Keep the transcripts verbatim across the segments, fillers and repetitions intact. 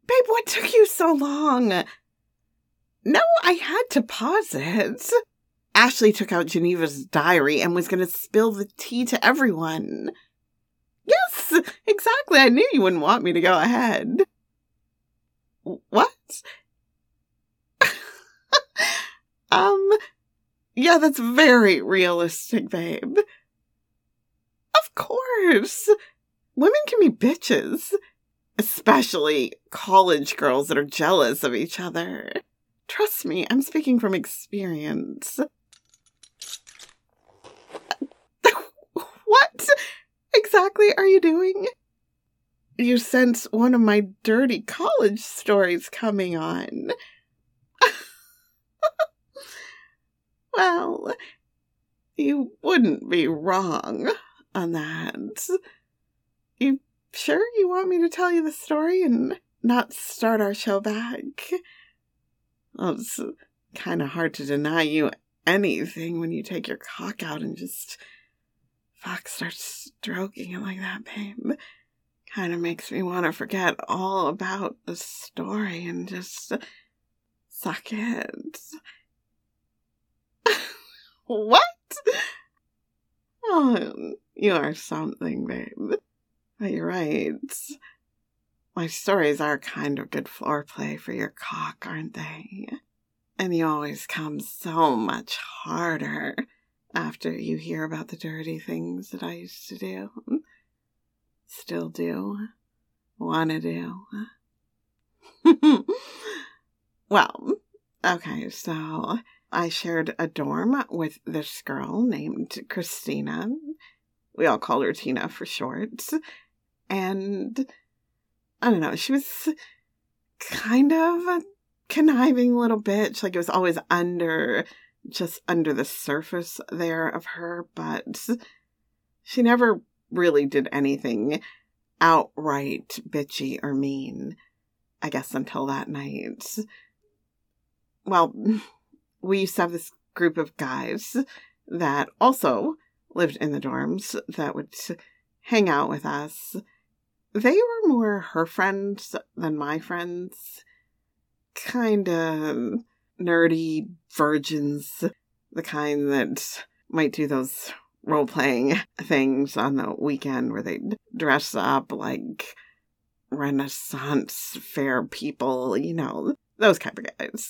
Babe, what took you so long? No, I had to pause it. Ashley took out Geneva's diary and was going to spill the tea to everyone. Yes, exactly. I knew you wouldn't want me to go ahead. What? um, yeah, that's very realistic, babe. Of course. Women can be bitches. Especially college girls that are jealous of each other. Trust me, I'm speaking from experience. What exactly are you doing? You sense one of my dirty college stories coming on. Well, you wouldn't be wrong on that. You sure you want me to tell you the story and not start our show back? Well, it's kind of hard to deny you anything when you take your cock out and just fuck starts stroking it like that, babe. Kind of makes me want to forget all about the story and just suck it. What? Oh, you are something, babe. But you're right. My stories are kind of good foreplay for your cock, aren't they? And you always come so much harder after you hear about the dirty things that I used to do. Still do. Wanna do. Well, okay, so I shared a dorm with this girl named Christina. We all called her Tina for short. And I don't know, she was kind of a conniving little bitch. Like, it was always under, just under the surface there of her, but she never really did anything outright bitchy or mean, I guess, until that night. Well, we used to have this group of guys that also lived in the dorms that would hang out with us. They were more her friends than my friends. Kind of nerdy virgins. The kind that might do those role-playing things on the weekend where they'd dress up like Renaissance fair people. You know, those kind of guys.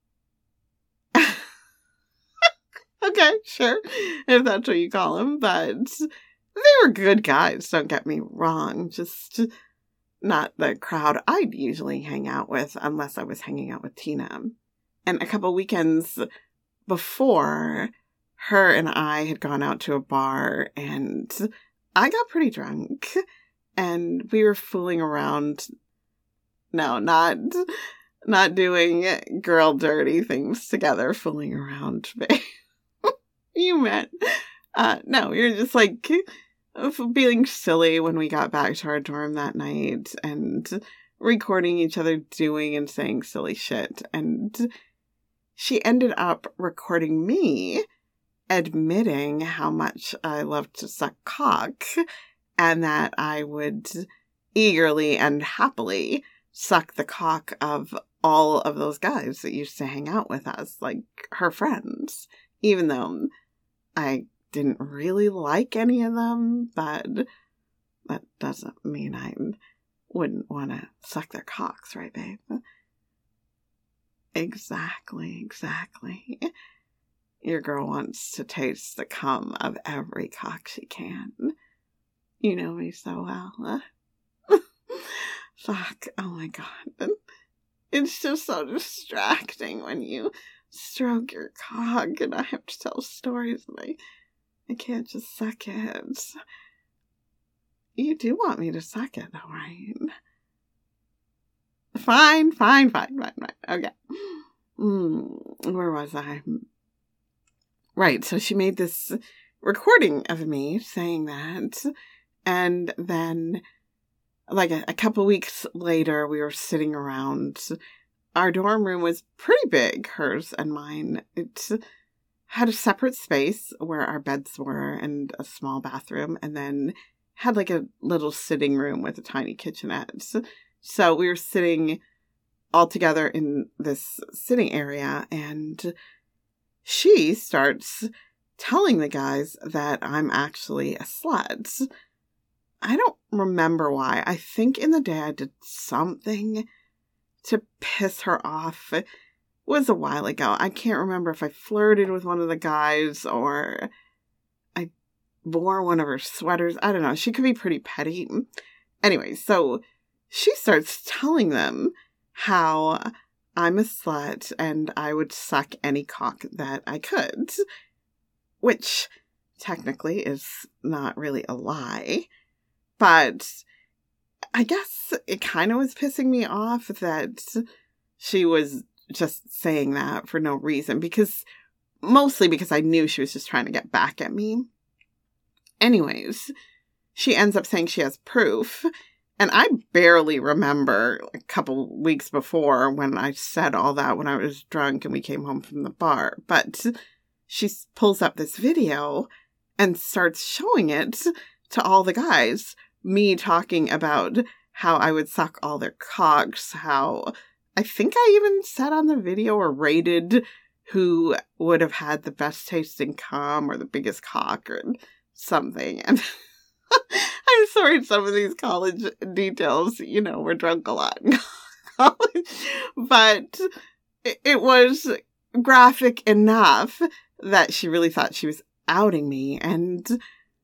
Okay, sure, if that's what you call them, but they were good guys, don't get me wrong, just not the crowd I'd usually hang out with unless I was hanging out with Tina. And a couple weekends before, her and I had gone out to a bar, and I got pretty drunk, and we were fooling around. No, not, not doing girl dirty things together, fooling around, babe. You meant, uh, no, you're just like being silly when we got back to our dorm that night and recording each other doing and saying silly shit. And she ended up recording me admitting how much I loved to suck cock and that I would eagerly and happily suck the cock of all of those guys that used to hang out with us, like her friends, even though I didn't really like any of them, but that doesn't mean I wouldn't want to suck their cocks, right, babe? Exactly, exactly. Your girl wants to taste the cum of every cock she can. You know me so well. Fuck, oh my god. It's just so distracting when you stroke your cock and I have to tell stories and I, I can't just suck it. You do want me to suck it, though, right? Fine, fine, fine, fine, fine. Okay. Mm, where was I? Right, so she made this recording of me saying that, and then, like, a, a couple weeks later, we were sitting around. Our dorm room was pretty big, hers and mine. It had a separate space where our beds were and a small bathroom, and then had like a little sitting room with a tiny kitchenette. So we were sitting all together in this sitting area, and she starts telling the guys that I'm actually a slut. I don't remember why. I think in the day I did something to piss her off. It was a while ago. I can't remember if I flirted with one of the guys or I wore one of her sweaters. I don't know. She could be pretty petty. Anyway, so she starts telling them how I'm a slut and I would suck any cock that I could, which technically is not really a lie. But I guess it kind of was pissing me off that she was just saying that for no reason, because mostly because I knew she was just trying to get back at me. Anyways, she ends up saying she has proof, and I barely remember a couple weeks before when I said all that when I was drunk and we came home from the bar. But she pulls up this video and starts showing it to all the guys. Me talking about how I would suck all their cocks, how I think I even said on the video or rated who would have had the best tasting cum or the biggest cock or something. And I'm sorry, some of these college details, you know, we're drunk a lot in college, but it was graphic enough that she really thought she was outing me, and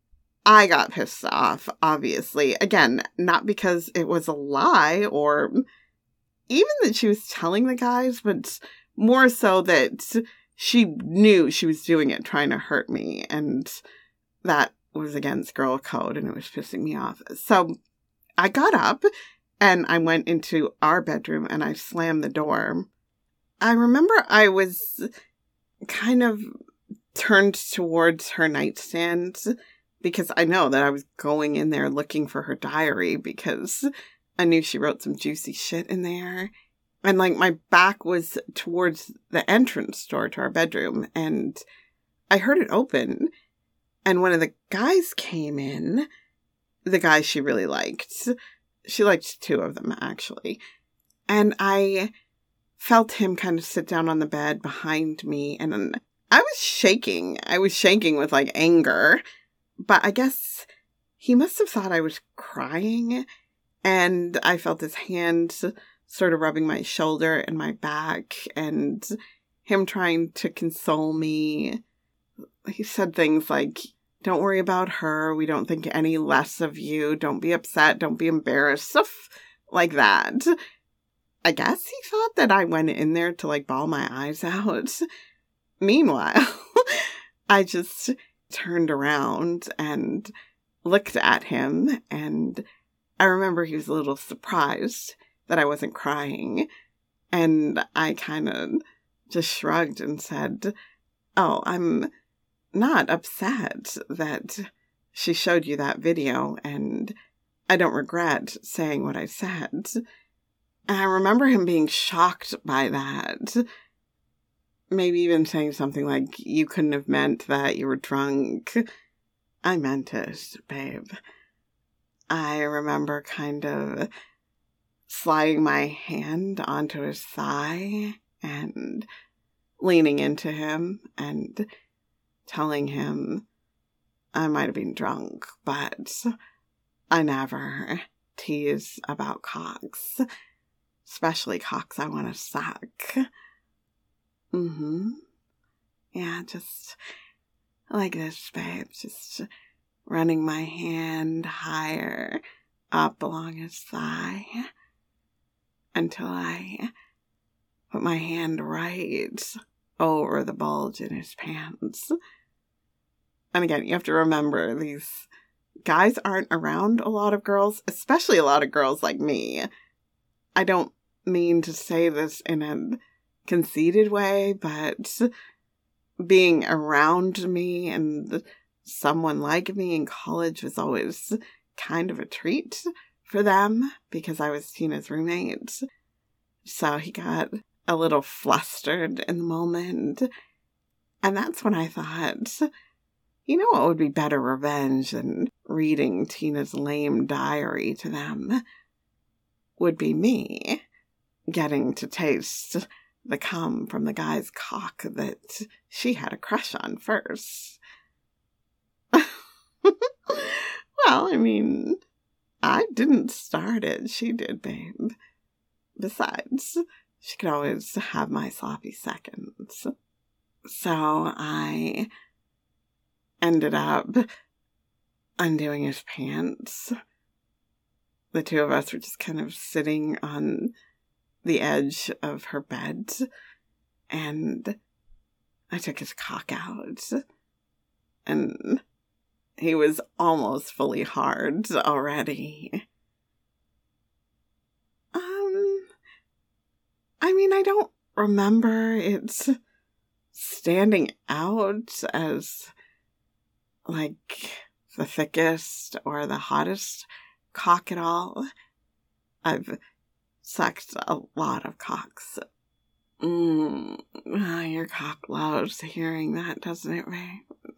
I got pissed off, obviously. Again, not because it was a lie or even that she was telling the guys, but more so that she knew she was doing it trying to hurt me, and that was against girl code, and it was pissing me off. So I got up and I went into our bedroom and I slammed the door. I remember I was kind of turned towards her nightstand because I know that I was going in there looking for her diary because I knew she wrote some juicy shit in there. And like my back was towards the entrance door to our bedroom, and I heard it open. And one of the guys came in, the guy she really liked. She liked two of them, actually. And I felt him kind of sit down on the bed behind me. And I was shaking. I was shaking with, like, anger. But I guess he must have thought I was crying. And I felt his hand sort of rubbing my shoulder and my back. And him trying to console me. He said things like, "Don't worry about her. We don't think any less of you. Don't be upset. Don't be embarrassed." Stuff like that. I guess he thought that I went in there to, like, bawl my eyes out. Meanwhile, I just turned around and looked at him, and I remember he was a little surprised that I wasn't crying. And I kind of just shrugged and said, "Oh, I'm not upset that she showed you that video, and I don't regret saying what I said." And I remember him being shocked by that. Maybe even saying something like, "You couldn't have meant that, you were drunk." I meant it, babe. I remember kind of sliding my hand onto his thigh and leaning into him and telling him I might have been drunk, but I never tease about cocks, especially cocks I want to suck. Mm-hmm. Yeah, just like this, babe, just running my hand higher up along his thigh until I put my hand right over the bulge in his pants. And again, you have to remember, these guys aren't around a lot of girls, especially a lot of girls like me. I don't mean to say this in a conceited way, but being around me and someone like me in college was always kind of a treat for them because I was Tina's roommate. So he got a little flustered in the moment. And that's when I thought, you know what would be better revenge than reading Tina's lame diary to them? would be me getting to taste the cum from the guy's cock that she had a crush on first. Well, I mean, I didn't start it. She did, babe. Besides, she could always have my sloppy seconds. So I ended up undoing his pants. The two of us were just kind of sitting on the edge of her bed, and I took his cock out, and he was almost fully hard already. Um, I mean, I don't remember it standing out as, like, the thickest or the hottest cock at all. I've sucked a lot of cocks. Mm, your cock loves hearing that, doesn't it, Ray?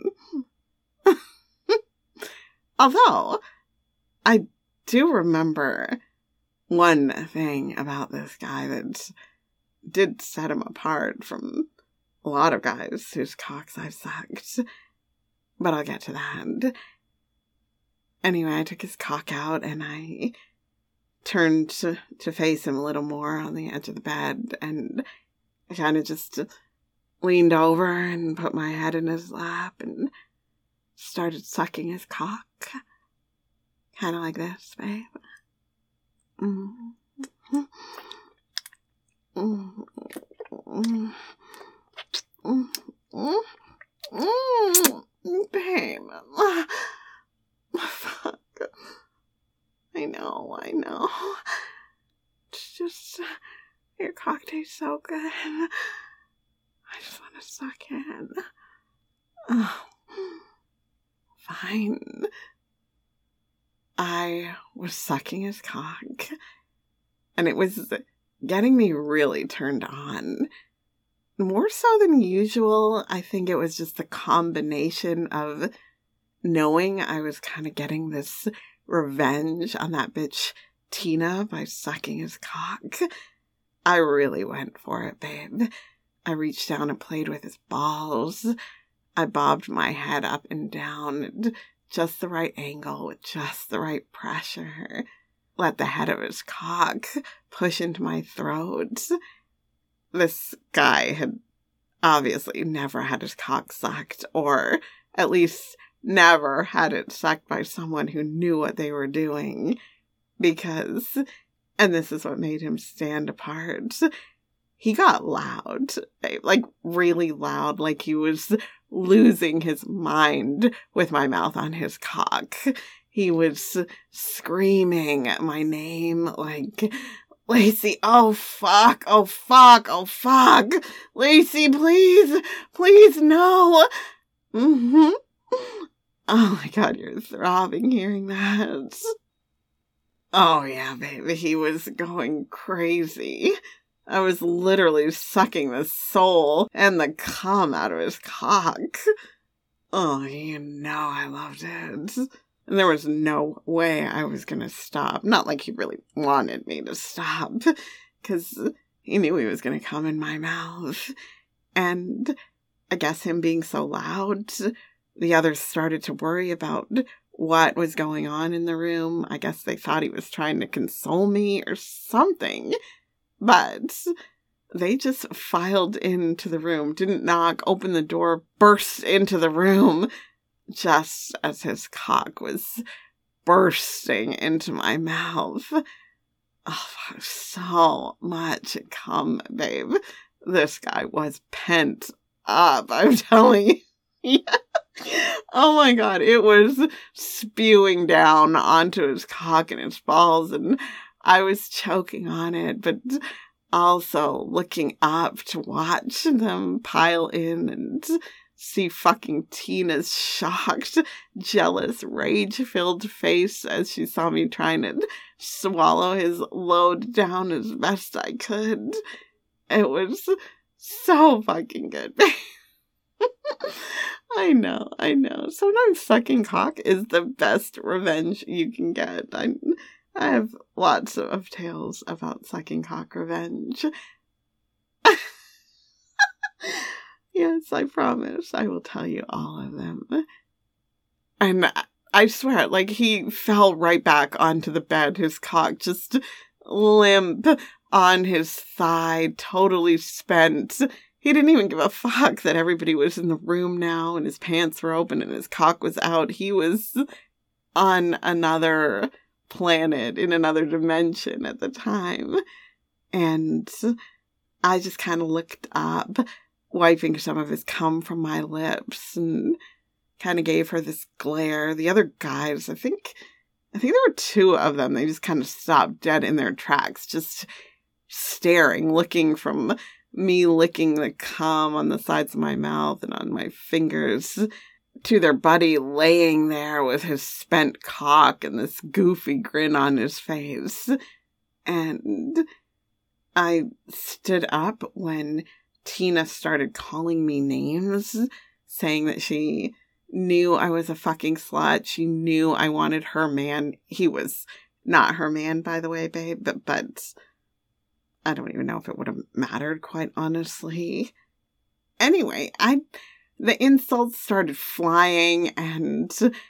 Although, I do remember one thing about this guy that did set him apart from a lot of guys whose cocks I've sucked. But I'll get to that. Anyway, I took his cock out and I turned to, to face him a little more on the edge of the bed, and I kind of just leaned over and put my head in his lap and started sucking his cock. Kind of like this, babe. Mm-hmm. Mm-hmm. Mm-hmm. Mm-hmm. Babe. Fuck. I know, I know. It's just, your cock tastes so good. I just want to suck in. Oh. Fine. I was sucking his cock, and it was getting me really turned on. More so than usual, I think it was just the combination of knowing I was kind of getting this revenge on that bitch Tina by sucking his cock. I really went for it, babe. I reached down and played with his balls. I bobbed my head up and down at just the right angle with just the right pressure. Let the head of his cock push into my throat. This guy had obviously never had his cock sucked, or at least never had it sucked by someone who knew what they were doing. Because, and this is what made him stand apart, he got loud. Like, really loud, like he was losing his mind with my mouth on his cock. He was screaming my name like, Lacey, oh fuck, oh fuck, oh fuck. Lacey, please, please, no. Mm-hmm. Oh my god, you're throbbing hearing that. Oh yeah, baby, he was going crazy. I was literally sucking the soul and the cum out of his cock. Oh, you know I loved it. And there was no way I was going to stop. Not like he really wanted me to stop, because he knew he was going to come in my mouth. And I guess him being so loud, the others started to worry about what was going on in the room. I guess they thought he was trying to console me or something. But they just filed into the room, didn't knock, open the door, burst into the room, just as his cock was bursting into my mouth. Oh, so much cum, babe. This guy was pent up, I'm telling you. Oh my god, it was spewing down onto his cock and his balls, and I was choking on it, but also looking up to watch them pile in and see fucking Tina's shocked, jealous, rage-filled face as she saw me trying to swallow his load down as best I could. It was so fucking good. I know, I know. Sometimes sucking cock is the best revenge you can get. I, I have lots of tales about sucking cock revenge. Yes, I promise. I will tell you all of them. And I swear, like, he fell right back onto the bed, his cock just limp on his thigh, totally spent. He didn't even give a fuck that everybody was in the room now and his pants were open and his cock was out. He was on another planet, in another dimension at the time. And I just kind of looked up, wiping some of his cum from my lips, and kind of gave her this glare. The other guys, I think, I think there were two of them. They just kind of stopped dead in their tracks, just staring, looking from me licking the cum on the sides of my mouth and on my fingers to their buddy laying there with his spent cock and this goofy grin on his face. And I stood up when Tina started calling me names, saying that she knew I was a fucking slut. She knew I wanted her man. He was not her man, by the way, babe, but, but I don't even know if it would have mattered, quite honestly. Anyway, I the insults started flying, and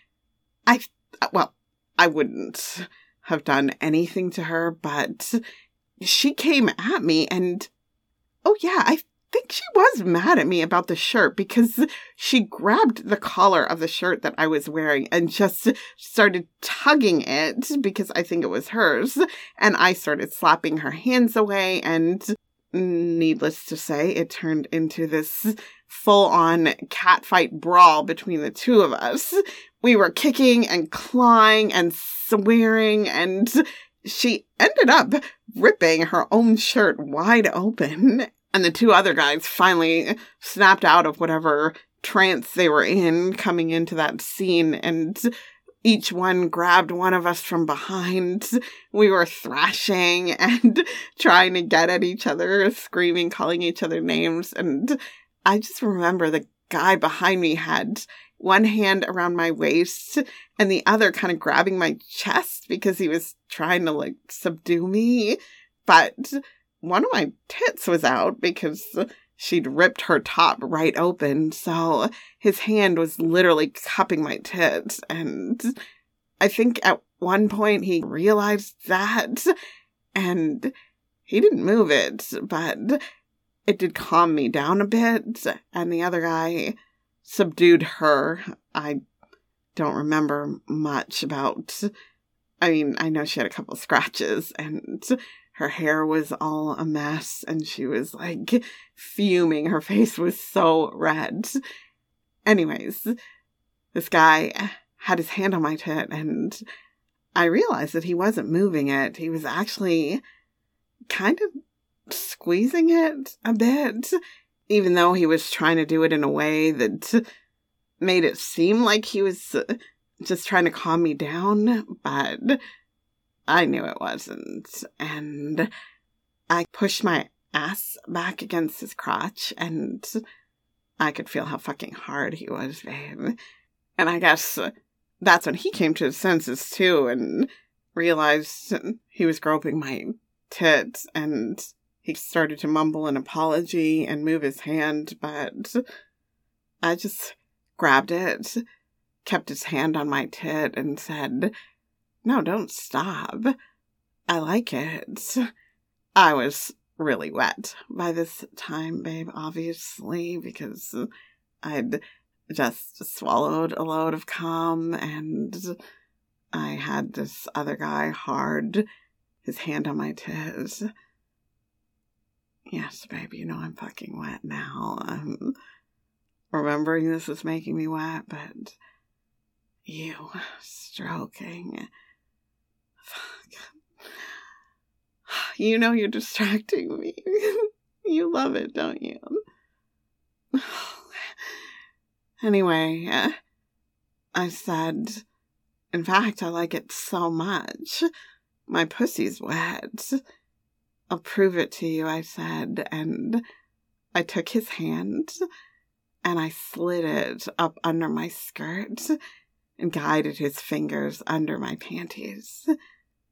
I, well, I wouldn't have done anything to her, but she came at me, and, oh yeah, I think she was mad at me about the shirt, because she grabbed the collar of the shirt that I was wearing and just started tugging it, because I think it was hers, and I started slapping her hands away, and needless to say, it turned into this full-on catfight brawl between the two of us. We were kicking and clawing and swearing, and she ended up ripping her own shirt wide open. And the two other guys finally snapped out of whatever trance they were in coming into that scene, and each one grabbed one of us from behind. We were thrashing and trying to get at each other, screaming, calling each other names. And I just remember the guy behind me had one hand around my waist and the other kind of grabbing my chest because he was trying to, like, subdue me. But one of my tits was out because she'd ripped her top right open. So his hand was literally cupping my tits. And I think at one point he realized that, and he didn't move it, but it did calm me down a bit. And the other guy subdued her. I don't remember much about, I mean, I know she had a couple of scratches, and her hair was all a mess, and she was, like, fuming. Her face was so red. Anyways, this guy had his hand on my tit, and I realized that he wasn't moving it. He was actually kind of squeezing it a bit, even though he was trying to do it in a way that made it seem like he was just trying to calm me down, but I knew it wasn't. And I pushed my ass back against his crotch, and I could feel how fucking hard he was, babe. And I guess that's when he came to his senses, too, and realized he was groping my tits, and he started to mumble an apology and move his hand, but I just grabbed it, kept his hand on my tit, and said, "No, don't stop. I like it." I was really wet by this time, babe, obviously, because I'd just swallowed a load of cum, and I had this other guy hard, his hand on my tits. Yes, babe, you know I'm fucking wet now. Um, remembering this is making me wet, but you stroking. Fuck. You know you're distracting me. You love it, don't you? Anyway, uh, I said, in fact, I like it so much. My pussy's wet. I'll prove it to you, I said, and I took his hand and I slid it up under my skirt and guided his fingers under my panties.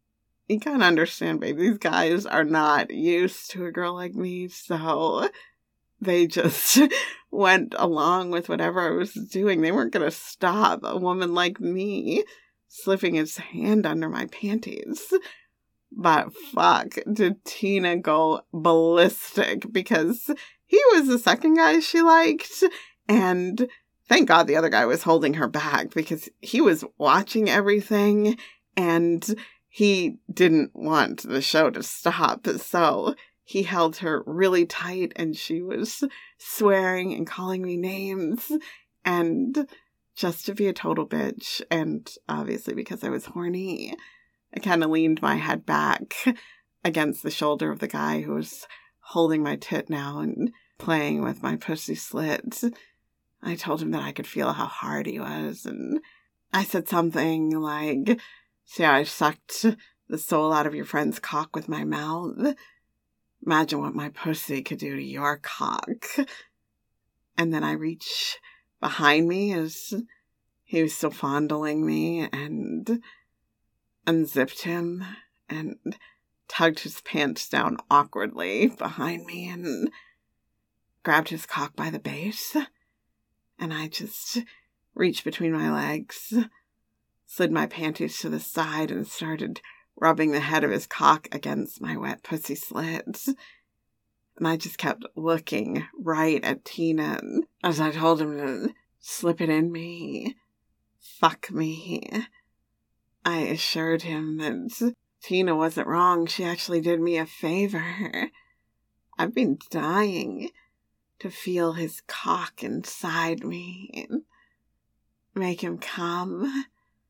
you kind of understand, babe. These guys are not used to a girl like me, so they just went along with whatever I was doing. They weren't going to stop a woman like me slipping his hand under my panties. But fuck, did Tina go ballistic, because he was the second guy she liked, and thank God the other guy was holding her back, because he was watching everything, and he didn't want the show to stop, so he held her really tight, and she was swearing and calling me names, and just to be a total bitch, and obviously because I was horny, I kind of leaned my head back against the shoulder of the guy who was holding my tit now and playing with my pussy slit. I told him that I could feel how hard he was, and I said something like, see how I sucked the soul out of your friend's cock with my mouth? Imagine what my pussy could do to your cock. And then I reach behind me as he was still fondling me and unzipped him and tugged his pants down awkwardly behind me and grabbed his cock by the base. And I just reached between my legs, slid my panties to the side, and started rubbing the head of his cock against my wet pussy slit. And I just kept looking right at Tina as I told him to slip it in me, fuck me. I assured him that Tina wasn't wrong. She actually did me a favor. I've been dying to feel his cock inside me and make him come.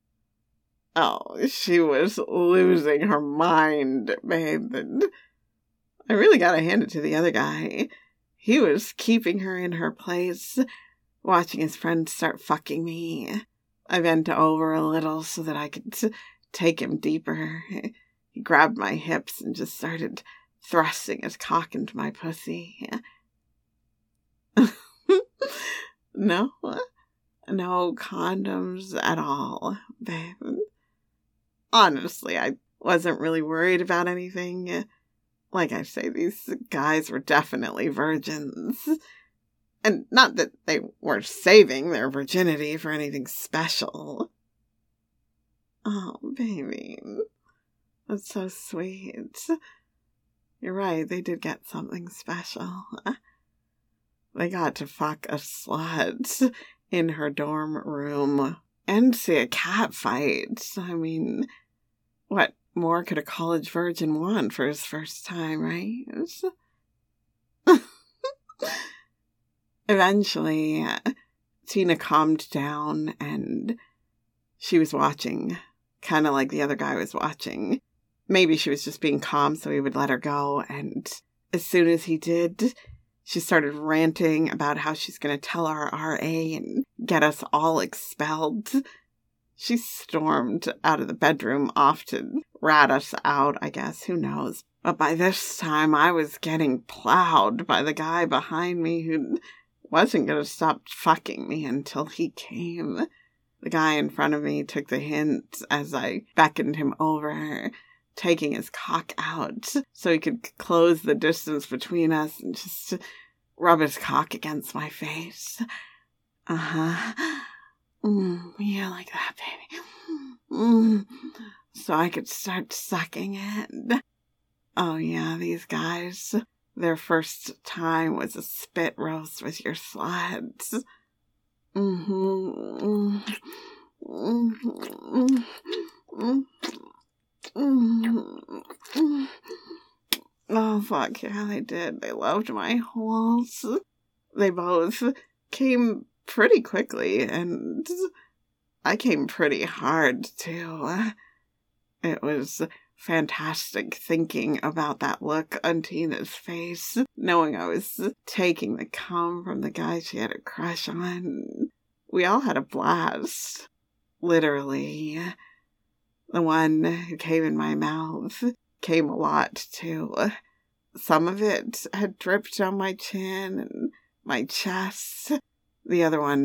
Oh, she was losing her mind, babe. And I really gotta hand it to the other guy. He was keeping her in her place, watching his friend start fucking me. I bent over a little so that I could take him deeper. He grabbed my hips and just started thrusting his cock into my pussy. No, no condoms at all, babe. Honestly, I wasn't really worried about anything. Like I say, these guys were definitely virgins. And not that they weren't saving their virginity for anything special. Oh, baby. That's so sweet. You're right, they did get something special. They got to fuck a slut in her dorm room and see a cat fight. I mean, what more could a college virgin want for his first time, right? Eventually, Tina calmed down and she was watching, kind of like the other guy was watching. Maybe she was just being calm so he would let her go, and as soon as he did, she started ranting about how she's going to tell our R A and get us all expelled. She stormed out of the bedroom off to rat us out, I guess, who knows. But by this time, I was getting plowed by the guy behind me who wasn't going to stop fucking me until he came. The guy in front of me took the hint as I beckoned him over, taking his cock out so he could close the distance between us and just rub his cock against my face. Uh-huh. Mm, yeah, like that, baby. Mm, so I could start sucking it. Oh yeah, these guys, their first time was a spit roast with your sluts. Mm-hmm. Mm-hmm. Mm-hmm. Oh, fuck yeah, they did. They loved my holes. They both came pretty quickly, and I came pretty hard, too. It was fantastic thinking about that look on Tina's face, knowing I was taking the cum from the guy she had a crush on. We all had a blast. Literally. The one who came in my mouth came a lot, too. Some of it had dripped on my chin and my chest. The other one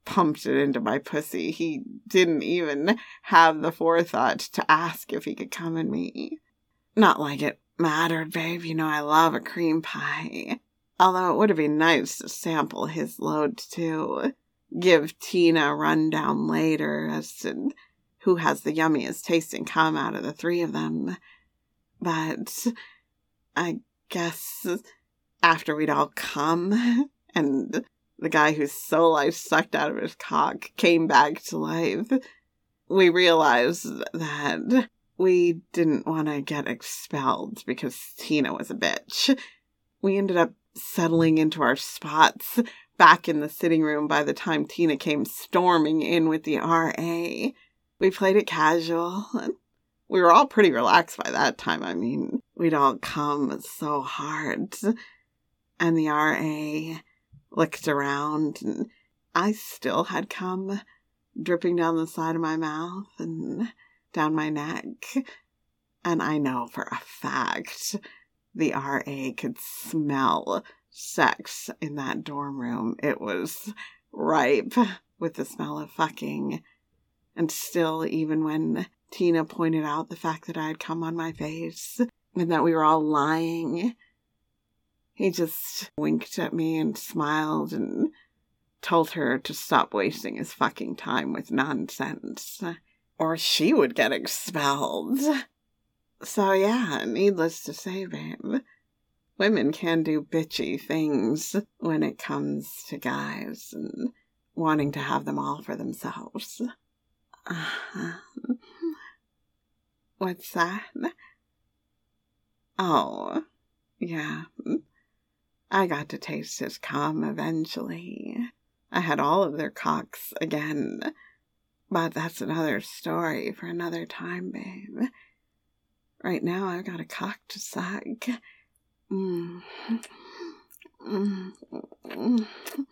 pumped it into my pussy. He didn't even have the forethought to ask if he could come in me. Not like it mattered, babe. You know I love a cream pie. Although it would have been nice to sample his load, too. Give Tina a rundown later as to who has the yummiest tasting cum out of the three of them. But I guess after we'd all come, and the guy whose soul I sucked out of his cock came back to life, we realized that we didn't want to get expelled because Tina was a bitch. We ended up settling into our spots back in the sitting room by the time Tina came storming in with the R A. We played it casual. We were all pretty relaxed by that time. I mean, we'd all come so hard. And the R A looked around, and I still had cum dripping down the side of my mouth and down my neck. And I know for a fact the R A could smell sex in that dorm room. It was ripe with the smell of fucking. And still, even when Tina pointed out the fact that I had cum on my face and that we were all lying, he just winked at me and smiled and told her to stop wasting his fucking time with nonsense, or she would get expelled. So yeah, needless to say, babe, women can do bitchy things when it comes to guys and wanting to have them all for themselves. Uh, what's that? Oh, yeah. I got to taste his cum eventually. I had all of their cocks again. But that's another story for another time, babe. Right now, I've got a cock to suck. Mm. Mm. Mm.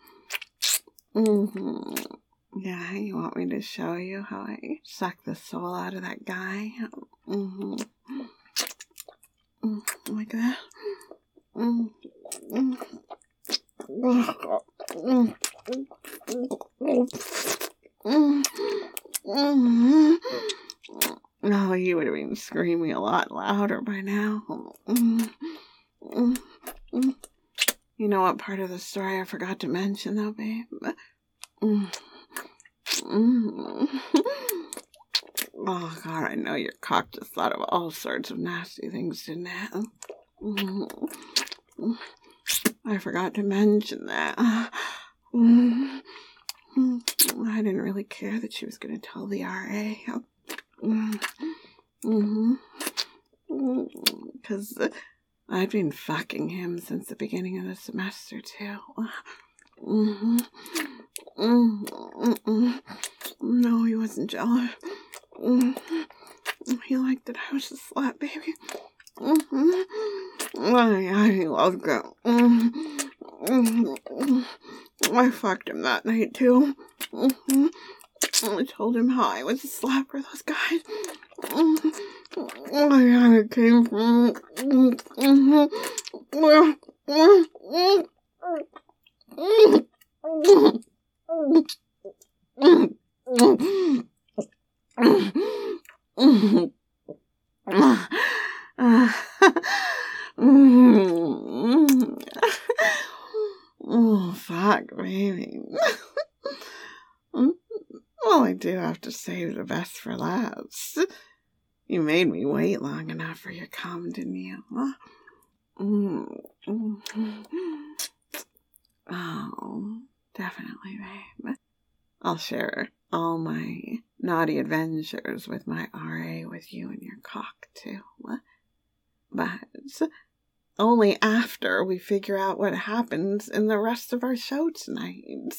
Mm. Yeah, you want me to show you how I suck the soul out of that guy? Mm-hmm. Mm, like that. Mm. Mm. Mm. Mm. Mm. Oh, you would have been screaming a lot louder by now. Mm. Mm. Mm. You know what part of the story I forgot to mention, though, babe? Mm. Mm. Oh, God, I know your cock just thought of all sorts of nasty things, didn't it? Mm. I forgot to mention that. Mm. I didn't really care that she was going to tell the R A. Mm-hmm. Because I'd been fucking him since the beginning of the semester, too. Mm-hmm. Mm-hmm. No, he wasn't jealous. Mm-hmm. He liked that I was a slut, baby. Mm-hmm. Oh, yeah, he loved it. Mm-hmm. I fucked him that night, too. Mm-hmm. I told him how I was a slut for those guys. Mm-hmm. Oh, yeah, it came from... Mm-hmm. Oh, fuck, baby. Well, I do have to save the best for last. You made me wait long enough for your cum, didn't you? Mm-hmm. Oh, definitely, babe. I'll share all my naughty adventures with my R A with you and your cock, too. But only after we figure out what happens in the rest of our show tonight.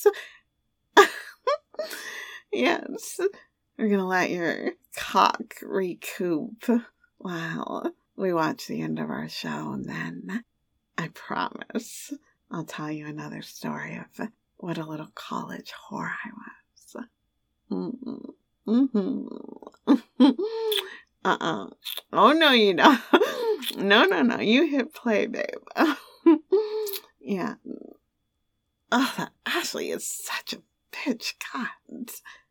Yes, we're gonna let your cock recoup while we watch the end of our show, and then I promise I'll tell you another story of what a little college whore I was. Mm-hmm. Mm-hmm. Uh-uh. Oh, no, you don't. No, no, no. You hit play, babe. Yeah. Oh, that Ashley is such a bitch. God.